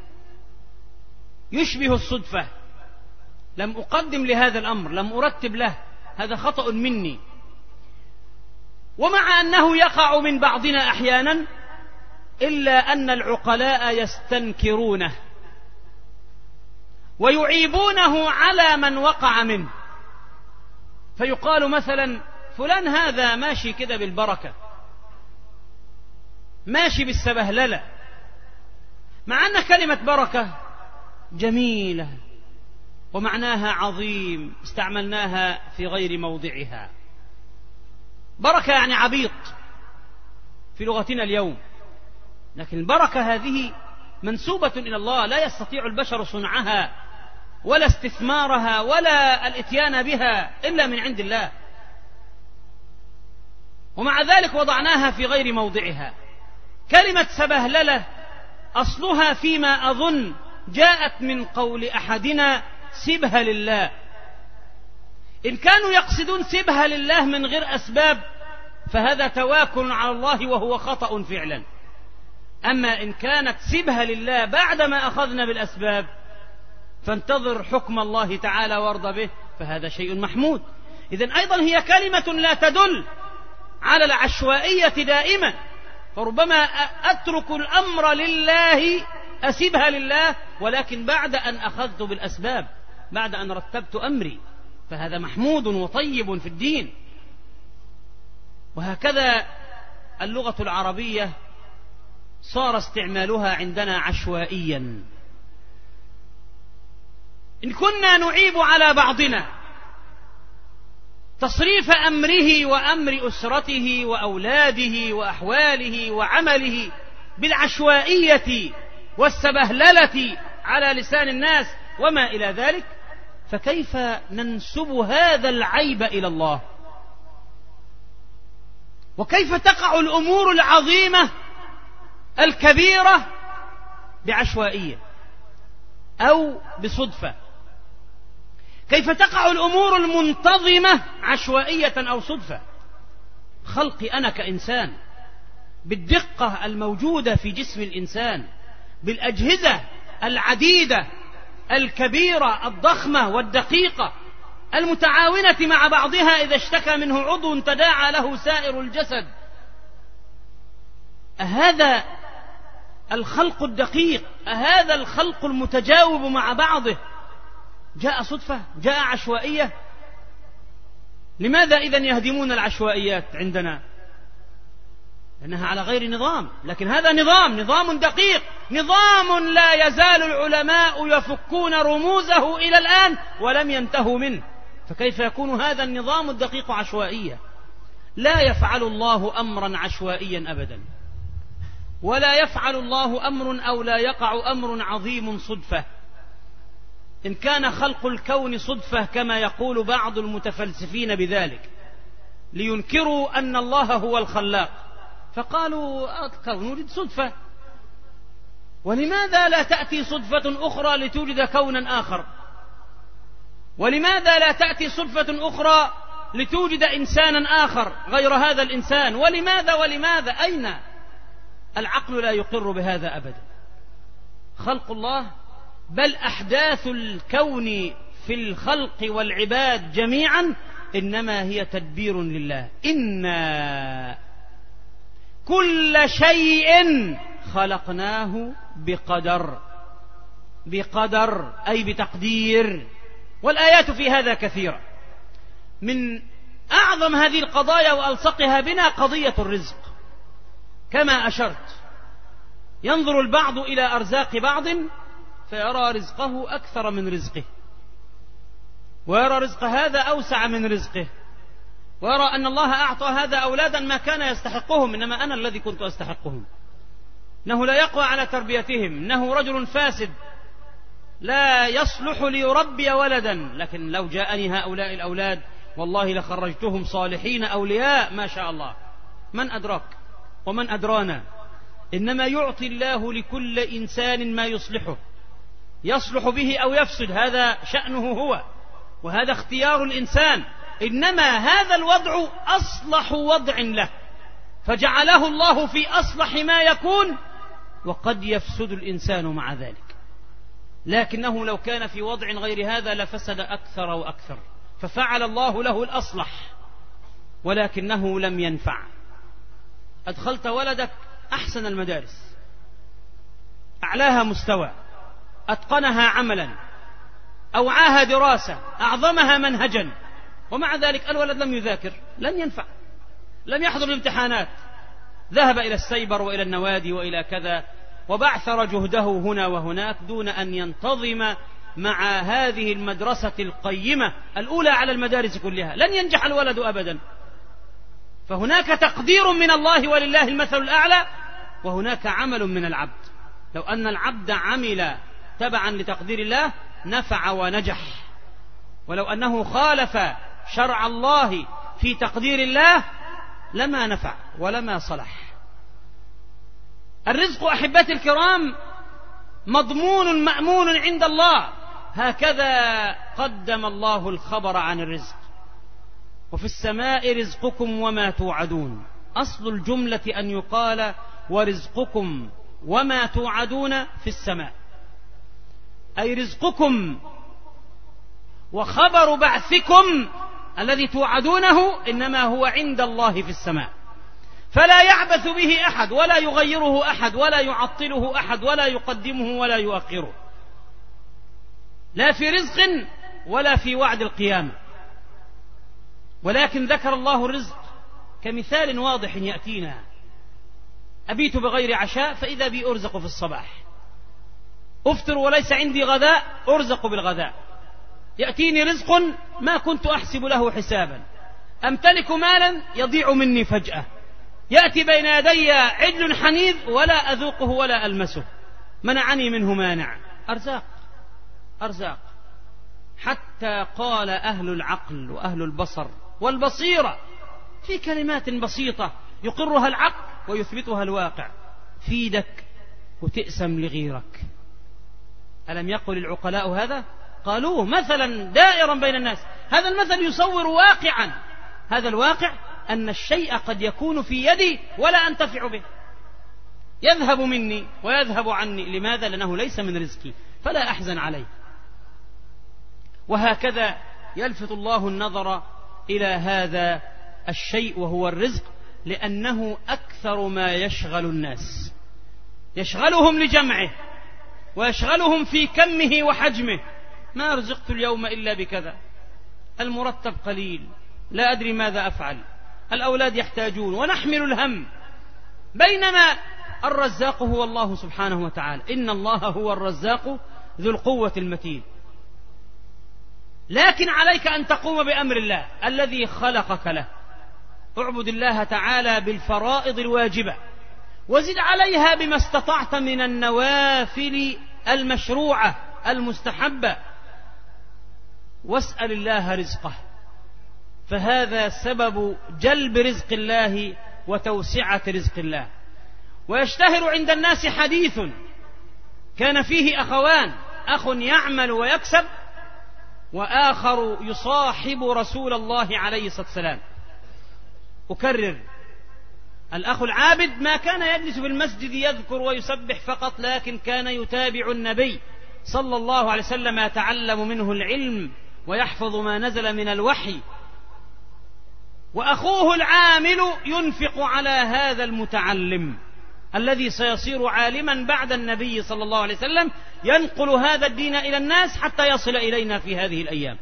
يشبه الصدفة، لم أقدم لهذا الأمر، لم أرتب له، هذا خطأ مني. ومع أنه يقع من بعضنا أحيانا، إلا أن العقلاء يستنكرونه ويعيبونه على من وقع منه، فيقال مثلا فلان هذا ماشي كده بالبركة، ماشي بالسبهللة، مع أن كلمة بركة جميلة ومعناها عظيم، استعملناها في غير موضعها. بركة يعني عبيط في لغتنا اليوم، لكن البركة هذه منسوبة إلى الله، لا يستطيع البشر صنعها ولا استثمارها ولا الاتيان بها إلا من عند الله، ومع ذلك وضعناها في غير موضعها. كلمة سبهللة أصلها فيما أظن جاءت من قول أحدنا سبها لله. إن كانوا يقصدون سبها لله من غير أسباب فهذا تواكل على الله وهو خطأ فعلا، أما إن كانت سبها لله بعدما أخذنا بالأسباب فانتظر حكم الله تعالى وارض به، فهذا شيء محمود. إذن أيضا هي كلمة لا تدل على العشوائية دائما، فربما أترك الأمر لله، أسيبها لله، ولكن بعد أن أخذت بالأسباب، بعد أن رتبت أمري، فهذا محمود وطيب في الدين. وهكذا اللغة العربية صار استعمالها عندنا عشوائيا. إن كنا نعيب على بعضنا تصريف أمره وأمر أسرته وأولاده وأحواله وعمله بالعشوائية والسبهللة على لسان الناس وما إلى ذلك، فكيف ننسب هذا العيب إلى الله؟ وكيف تقع الأمور العظيمة الكبيرة بعشوائية؟ أو بصدفة. كيف تقع الأمور المنتظمة عشوائية أو صدفة؟ خلقي أنا كإنسان بالدقة الموجودة في جسم الإنسان، بالأجهزة العديدة الكبيرة الضخمة والدقيقة المتعاونة مع بعضها، إذا اشتكى منه عضو تداعى له سائر الجسد. أهذا الخلق الدقيق، أهذا الخلق المتجاوب مع بعضه جاء صدفة؟ جاء عشوائية؟ لماذا إذن يهدمون العشوائيات عندنا؟ لأنها على غير نظام. لكن هذا نظام، نظام دقيق، نظام لا يزال العلماء يفكون رموزه إلى الآن ولم ينتهوا منه. فكيف يكون هذا النظام الدقيق عشوائيا؟ لا يفعل الله أمرا عشوائيا أبدا، ولا يفعل الله أمر أو لا يقع أمر عظيم صدفة. إن كان خلق الكون صدفة كما يقول بعض المتفلسفين بذلك لينكروا أن الله هو الخلاق، فقالوا الكون ولد صدفة، ولماذا لا تأتي صدفة أخرى لتوجد كونا آخر؟ ولماذا لا تأتي صدفة أخرى لتوجد إنسانا آخر غير هذا الإنسان؟ ولماذا ولماذا؟ أين؟ العقل لا يقر بهذا أبدا. خلق الله بل أحداث الكون في الخلق والعباد جميعا إنما هي تدبير لله. إنا كل شيء خلقناه بقدر، بقدر أي بتقدير. والآيات في هذا كثيرة. من أعظم هذه القضايا وألصقها بنا قضية الرزق. كما أشرت، ينظر البعض إلى أرزاق بعض فيرى رزقه أكثر من رزقه، ويرى رزق هذا أوسع من رزقه، ويرى أن الله أعطى هذا أولادا ما كان يستحقهم، إنما أنا الذي كنت أستحقهم. إنه لا يقوى على تربيتهم، إنه رجل فاسد لا يصلح ليربي ولدا، لكن لو جاءني هؤلاء الأولاد والله لخرجتهم صالحين أولياء ما شاء الله. من أدراك ومن أدرانا؟ إنما يعطي الله لكل إنسان ما يصلحه، يصلح به أو يفسد، هذا شأنه هو، وهذا اختيار الإنسان. إنما هذا الوضع أصلح وضع له، فجعله الله في أصلح ما يكون، وقد يفسد الإنسان مع ذلك. لكنه لو كان في وضع غير هذا لفسد أكثر وأكثر، ففعل الله له الأصلح ولكنه لم ينفع. أدخلت ولدك أحسن المدارس، أعلاها مستوى، أتقنها عملا، أوعاها دراسة، أعظمها منهجا، ومع ذلك الولد لم يذاكر، لن ينفع، لم يحضر الامتحانات، ذهب إلى السيبر وإلى النوادي وإلى كذا، وبعثر جهده هنا وهناك دون أن ينتظم مع هذه المدرسة القيمة الأولى على المدارس كلها. لن ينجح الولد أبدا. فهناك تقدير من الله ولله المثل الأعلى، وهناك عمل من العبد. لو أن العبد عمل تبعا لتقدير الله نفع ونجح، ولو أنه خالف شرع الله في تقدير الله لما نفع ولما صلح. الرزق أحبتي الكرام مضمون مأمون عند الله، هكذا قدم الله الخبر عن الرزق. وفي السماء رزقكم وما توعدون. أصل الجملة أن يقال ورزقكم وما توعدون في السماء، أي رزقكم وخبر بعثكم الذي توعدونه إنما هو عند الله في السماء، فلا يعبث به أحد ولا يغيره أحد ولا يعطله أحد ولا يقدمه ولا يؤخره، لا في رزق ولا في وعد القيامة. ولكن ذكر الله الرزق كمثال واضح يأتينا: أبيت بغير عشاء فإذا بي أرزق في الصباح، أفطر وليس عندي غداء أرزق بالغداء، يأتيني رزق ما كنت أحسب له حسابا، أمتلك مالا يضيع مني فجأة، يأتي بين يدي عجل حنيذ ولا أذوقه ولا ألمسه، منعني منه مانع. أرزاق أرزاق. حتى قال أهل العقل وأهل البصر والبصيرة في كلمات بسيطة يقرها العقل ويثبتها الواقع: فيدك وتأسم لغيرك. ألم يقل العقلاء هذا؟ قالوه مثلا دائرا بين الناس. هذا المثل يصور واقعا، هذا الواقع أن الشيء قد يكون في يدي ولا أنتفع به، يذهب مني ويذهب عني. لماذا؟ لأنه ليس من رزقي فلا أحزن عليه. وهكذا يلفت الله النظر إلى هذا الشيء وهو الرزق، لأنه أكثر ما يشغل الناس، يشغلهم لجمعه ويشغلهم في كمه وحجمه. ما رزقت اليوم إلا بكذا، المرتب قليل، لا أدري ماذا أفعل، الأولاد يحتاجون، ونحمل الهم. بينما الرزاق هو الله سبحانه وتعالى، إن الله هو الرزاق ذو القوة المتين. لكن عليك أن تقوم بأمر الله الذي خلقك له. اعبد الله تعالى بالفرائض الواجبة، وزد عليها بما استطعت من النوافل المشروعة المستحبة، واسأل الله رزقه، فهذا سبب جلب رزق الله وتوسعة رزق الله. ويشتهر عند الناس حديث كان فيه أخوان، أخ يعمل ويكسب، وآخر يصاحب رسول الله عليه الصلاة والسلام. أكرر، الأخ العابد ما كان يجلس في المسجد يذكر ويسبح فقط، لكن كان يتابع النبي صلى الله عليه وسلم، يتعلم منه العلم ويحفظ ما نزل من الوحي. وأخوه العامل ينفق على هذا المتعلم الذي سيصير عالما بعد النبي صلى الله عليه وسلم، ينقل هذا الدين إلى الناس حتى يصل إلينا في هذه الأيام.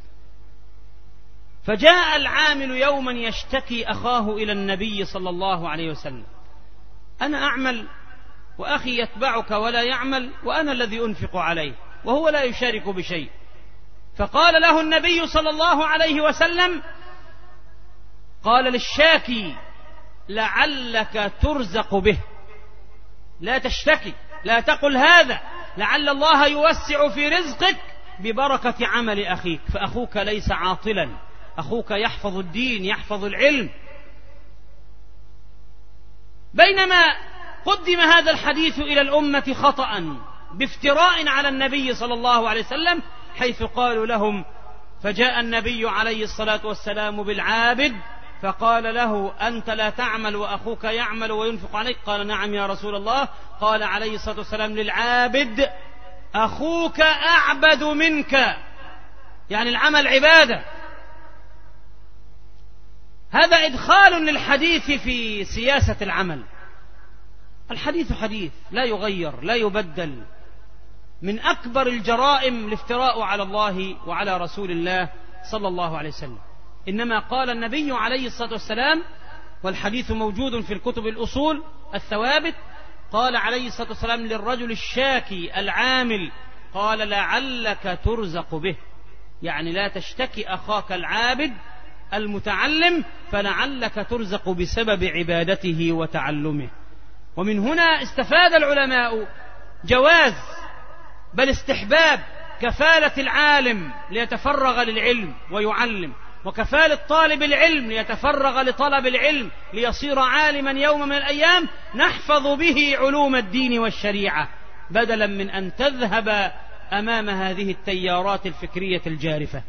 فجاء العامل يوما يشتكي أخاه إلى النبي صلى الله عليه وسلم: أنا أعمل وأخي يتبعك ولا يعمل، وأنا الذي أنفق عليه وهو لا يشارك بشيء. فقال له النبي صلى الله عليه وسلم، قال للشاكي: لعلك ترزق به، لا تشتكي، لا تقل هذا، لعل الله يوسع في رزقك ببركة عمل أخيك. فأخوك ليس عاطلا، أخوك يحفظ الدين، يحفظ العلم. بينما قدم هذا الحديث إلى الأمة خطأ بافتراء على النبي صلى الله عليه وسلم، حيث قالوا لهم: فجاء النبي عليه الصلاة والسلام بالعابد فقال له: أنت لا تعمل وأخوك يعمل وينفق عليك؟ قال: نعم يا رسول الله. قال عليه الصلاة والسلام للعابد: أخوك أعبد منك، يعني العمل عبادة. هذا إدخال للحديث في سياسة العمل. الحديث حديث لا يغير لا يبدل. من أكبر الجرائم الافتراء على الله وعلى رسول الله صلى الله عليه وسلم. إنما قال النبي عليه الصلاة والسلام، والحديث موجود في الكتب الأصول الثوابت، قال عليه الصلاة والسلام للرجل الشاكي العامل، قال: لعلك ترزق به، يعني لا تشتكي أخاك العابد المتعلم، فلعلك ترزق بسبب عبادته وتعلمه. ومن هنا استفاد العلماء جواز بل استحباب كفالة العالم ليتفرغ للعلم ويعلم، وكفالة طالب العلم ليتفرغ لطلب العلم ليصير عالما يوم من الأيام نحفظ به علوم الدين والشريعة، بدلا من أن تذهب أمام هذه التيارات الفكرية الجارفة.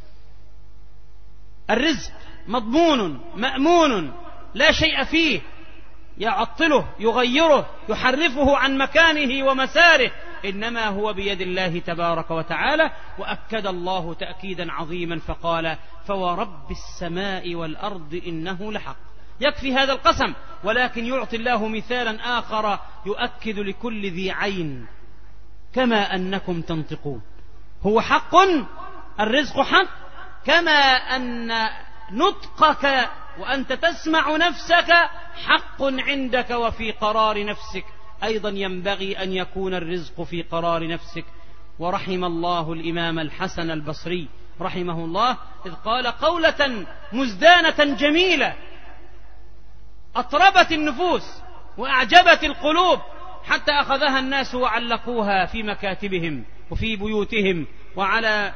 الرزق مضمون مأمون، لا شيء فيه يعطله يغيره يحرفه عن مكانه ومساره، إنما هو بيد الله تبارك وتعالى. وأكد الله تأكيدا عظيما فقال: فورب السماء والأرض إنه لحق. يكفي هذا القسم، ولكن يعطي الله مثالا آخر يؤكد لكل ذي عين: كما أنكم تنطقون. هو حق، الرزق حق، كما أن نطقك وأنت تسمع نفسك حق عندك وفي قرار نفسك، أيضا ينبغي أن يكون الرزق في قرار نفسك. ورحم الله الإمام الحسن البصري رحمه الله إذ قال قولة مزدانة جميلة أطربت النفوس وأعجبت القلوب، حتى أخذها الناس وعلقوها في مكاتبهم وفي بيوتهم وعلى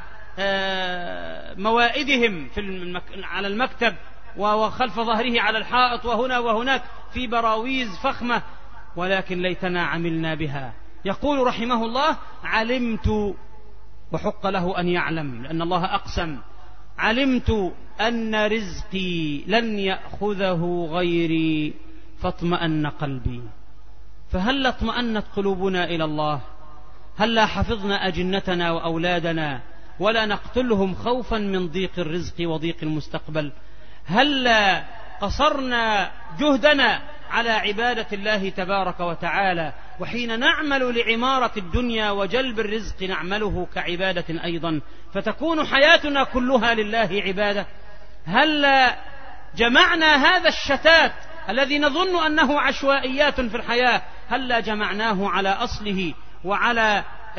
موائدهم في المك... على المكتب وخلف ظهره على الحائط وهنا وهناك في براويز فخمة. ولكن ليتنا عملنا بها. يقول رحمه الله: علمت، وحق له أن يعلم لأن الله أقسم، علمت أن رزقي لن يأخذه غيري فاطمأن قلبي. فهل اطمأنت قلوبنا إلى الله؟ هل حفظنا أجنتنا وأولادنا ولا نقتلهم خوفا من ضيق الرزق وضيق المستقبل؟ هل قصرنا جهدنا على عبادة الله تبارك وتعالى، وحين نعمل لعمارة الدنيا وجلب الرزق نعمله كعبادة أيضا، فتكون حياتنا كلها لله عبادة؟ هل جمعنا هذا الشتات الذي نظن أنه عشوائيات في الحياة، هل جمعناه على أصله وعلى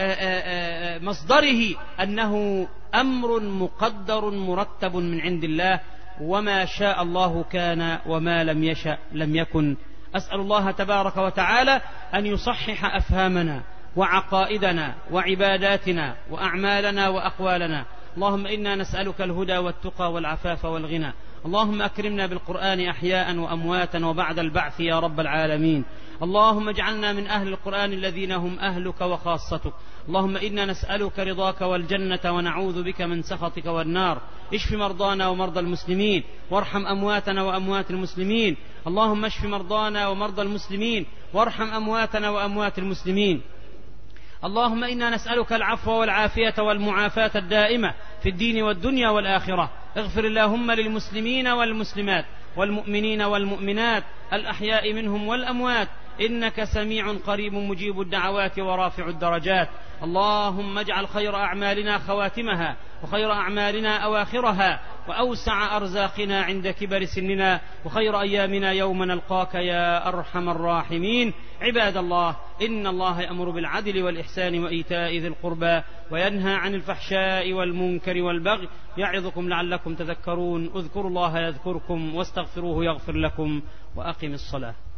مصدره أنه أمر مقدر مرتب من عند الله، وما شاء الله كان وما لم يشأ لم يكن. أسأل الله تبارك وتعالى أن يصحح أفهامنا وعقائدنا وعباداتنا وأعمالنا وأقوالنا. اللهم إنا نسألك الهدى والتقى والعفاف والغنى. اللهم أكرمنا بالقرآن أحياء وأمواتا وبعد البعث يا رب العالمين. اللهم اجعلنا من أهل القرآن الذين هم أهلك وخاصتك. اللهم إنا نسألك رضاك والجنة ونعوذ بك من سخطك والنار. اشف مرضانا ومرضى المسلمين، وارحم أمواتنا وأموات المسلمين. اللهم اشف مرضانا ومرضى المسلمين، وارحم أمواتنا وأموات المسلمين. اللهم إنا نسألك العفو والعافية والمعافاة الدائمة في الدين والدنيا والآخرة. اغفر اللهم للمسلمين والمسلمات والمؤمنين والمؤمنات الأحياء منهم والأموات، إنك سميع قريب مجيب الدعوات ورافع الدرجات. اللهم اجعل خير أعمالنا خواتمها، وخير أعمالنا أواخرها، وأوسع أرزاقنا عند كبر سننا، وخير أيامنا يوم نلقاك يا أرحم الراحمين. عباد الله، إن الله يأمر بالعدل والإحسان وإيتاء ذي القربى وينهى عن الفحشاء والمنكر والبغي، يعظكم لعلكم تذكرون. اذكروا الله يذكركم واستغفروه يغفر لكم، وأقم الصلاة.